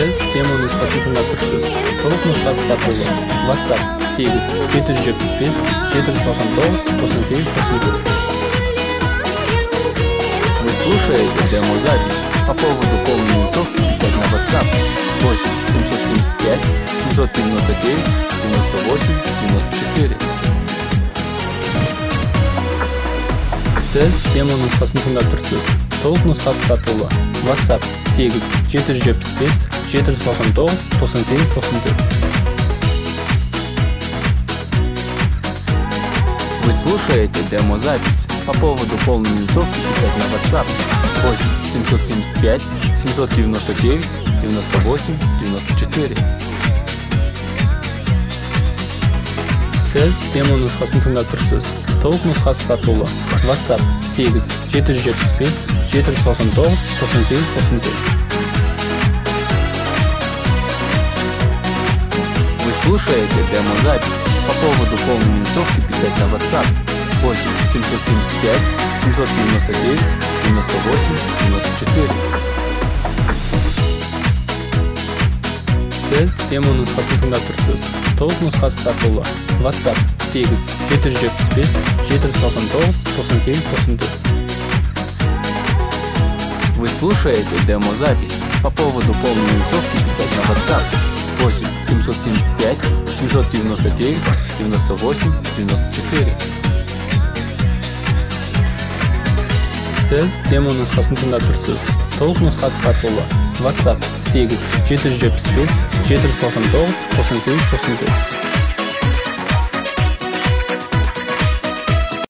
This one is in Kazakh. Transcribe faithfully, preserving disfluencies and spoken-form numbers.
Сіз демо нұсқасын тыңдап тұрсыз. Толық нұсқасы сатылы. WhatsApp сегіз жеті жүз жетпіс бес жеті жүз тоқсан тоғыз тоқсан сегіз тоқсан төрт. Вы слушаете демозапись. По поводу полной минусовки писать на WhatsApp восемь семьсот семьдесят пять семьсот девяносто девять девяносто восемь девяносто четыре. Сіз демо нұсқасын тыңдап тұрсыз. Толық нұсқасы сатылы. WhatsApp сегіз жеті жүз жетпіс бес жеті жүз тоқсан тоғыз тоқсан сегіз тоқсан төрт. Вы слушаете демозапись. По поводу полной минусовки писать на WhatsApp восемь семьсот семьдесят пять семьсот девяносто девять девяносто восемь девяносто четыре. Сіз демо нұсқасын тыңдап тұрсыз. Толық нұсқасы сатылы. WhatsApp сегіз жеті жүз жетпіс бес жеті жүз тоқсан тоғыз тоқсан сегіз тоқсан төрт. Вы слушаете демозапись. По поводу полной минусовки писать на WhatsApp восемь семьсот семьдесят пять семьсот девяносто девять девяносто восемь девяносто четыре. Сіз демо нұсқасын тыңдап тұрсыз. Толық нұсқасы сатылы. WhatsApp сегіз жеті жүз жетпіс бес жеті жүз тоқсан тоғыз тоқсан сегіз тоқсан төрт. Вы слушаете демозапись. По поводу полной минусовки писать на WhatsApp восемь семьсот семьдесят пять семьсот девяносто девять девяносто восемь девяносто четыре. Сіз демо нұсқасын тыңдап тұрсыз. Толық нұсқасы сатылы. WhatsApp сегіз жеті жүз жетпіс бес жеті жүз тоқсан тоғыз тоқсан сегіз тоқсан төрт.